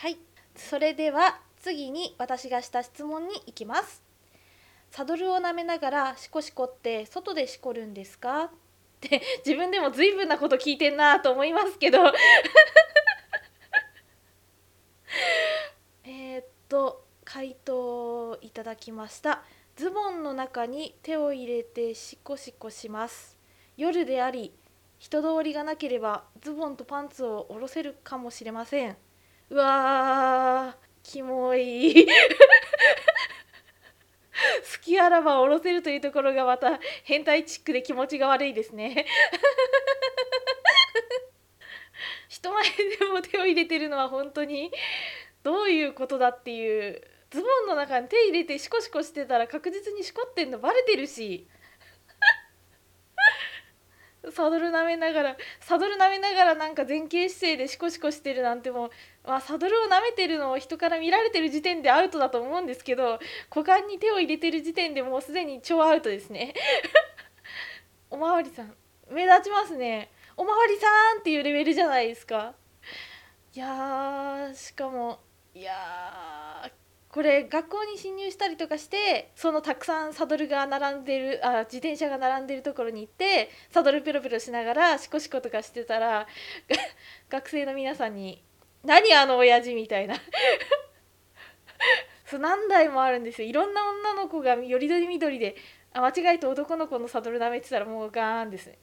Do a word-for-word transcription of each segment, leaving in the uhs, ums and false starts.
はい、それでは次に私がした質問に行きます。サドルを舐めながらシコシコって外でしこるんですかって自分でも随分なこと聞いてんなと思いますけどえっと回答いただきました。ズボンの中に手を入れてシコシコします。夜であり人通りがなければズボンとパンツを下ろせるかもしれません。うわーキモい好きあらば下ろせるというところがまた変態チックで気持ちが悪いですね人前でも手を入れてるのは本当にどういうことだっていう。ズボンの中に手入れてシコシコしてたら確実にシコってんのバレてるしサドル舐めながらサドル舐めながらなんか前傾姿勢でシコシコしてるなんてもう、まあ、サドルを舐めてるのを人から見られてる時点でアウトだと思うんですけど、股間に手を入れてる時点でもうすでに超アウトですねおまわりさん目立ちますね。おまわりさんっていうレベルじゃないですか。いやーしかもいやーこれ学校に侵入したりとかしてそのたくさんサドルが並んでるあ自転車が並んでるところに行ってサドルペロペロしながらシコシコとかしてたら学生の皆さんに何あの親父みたいなそう何台もあるんですよ。いろんな女の子がよりどりみどりであ間違えて男の子のサドル舐めてたらもうガーンですね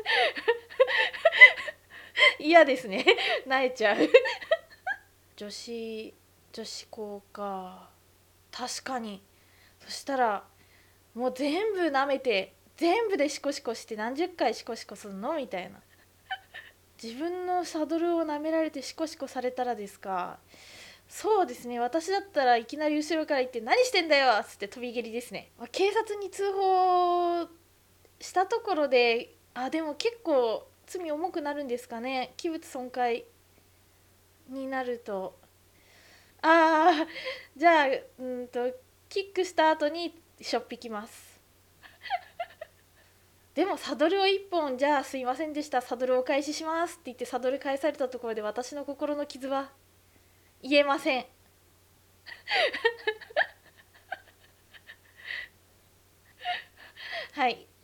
嫌ですね萎えちゃう女子女子校か。確かにそしたらもう全部舐めて全部でシコシコして何十回シコシコすんのみたいな。自分のサドルを舐められてシコシコされたらですか。そうですね、私だったらいきなり後ろから言って何してんだよっつって飛び蹴りですね。まあ警察に通報したところであでも結構罪重くなるんですかね。器物損壊になると。ああじゃあうんとキックした後にしょっぴきます。でもサドルをいっぽんじゃあすいませんでしたサドルをお返ししますって言ってサドル返されたところで私の心の傷は癒えません。はい